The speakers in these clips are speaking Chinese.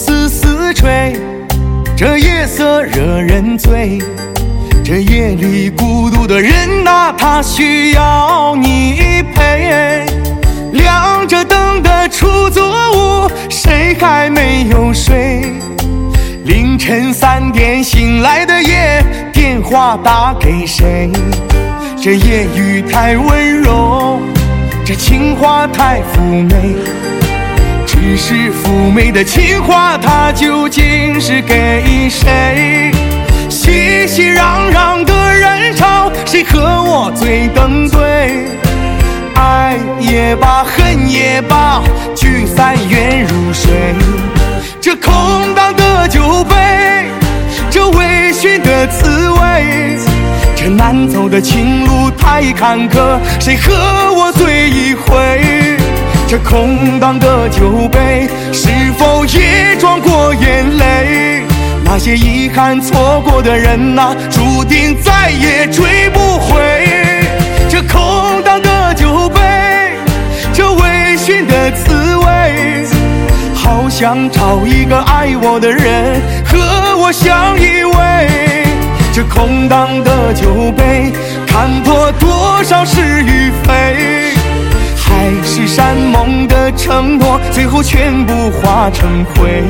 丝丝吹，这夜色惹人醉。这夜里孤独的人啊，他需要你陪。亮着灯的出租屋，谁还没有睡？凌晨3点醒来的夜，电话打给谁？这夜雨太温柔，这情话太妩媚。只是妩媚的情话，它究竟是给谁？熙熙攘攘的人潮，谁和我最登对？爱也罢，恨也罢，聚散愿入水。这空荡的酒杯，这微醺的滋味，这难走的情路太坎坷，谁和我醉一回？这空荡的酒杯，是否也装过眼泪？那些遗憾错过的人啊，注定再也追不回。这空荡的酒杯，这微醺的滋味，好想找一个爱我的人和我相依偎。这空荡的酒杯，看破多少是与非，海誓山盟的承诺，最后全部化成灰。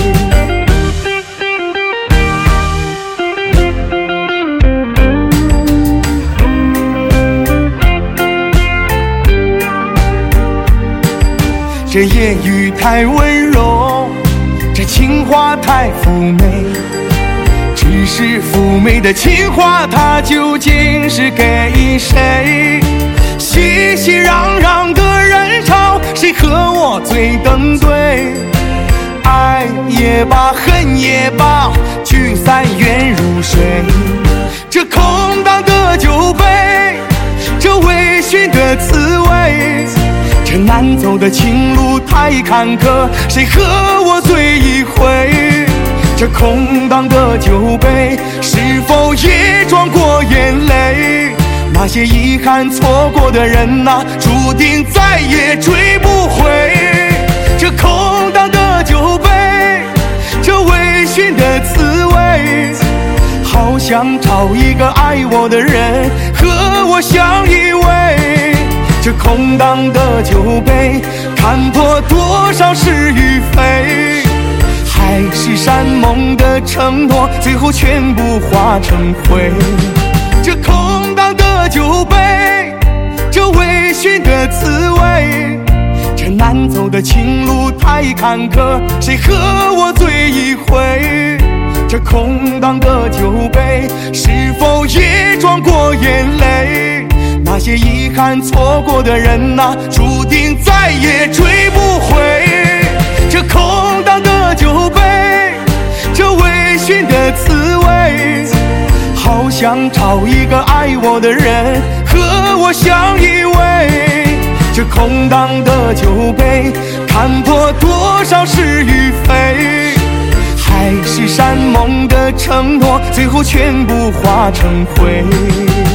这夜雨太温柔，这情话太妩媚。只是妩媚的情话，它究竟是给谁？熙熙攘攘的人潮，谁和我最登对？爱也罢，恨也罢，聚散愿入水。这空荡的酒杯，这微醺的滋味，这难走的情路太坎坷，谁和我醉一回？这空荡的酒杯，是否也装过眼泪？那些遗憾错过的人啊，注定再也追不回。这空荡的酒杯，这微醺的滋味，好想找一个爱我的人和我相依偎。这空荡的酒杯，看破多少是与非，海誓山盟的承诺，最后全部化成灰。这空荡的酒杯，这微醺的滋味，这难走的情路太坎坷，谁和我醉一回？这空荡的酒杯，是否也装过眼泪？那些遗憾错过的人啊，注定再也追不回。这空荡的酒杯，这微醺的滋味，好想找一个爱我的人和我相依偎。这空荡的酒杯，看破多少是与非，海誓山盟的承诺，最后全部化成灰。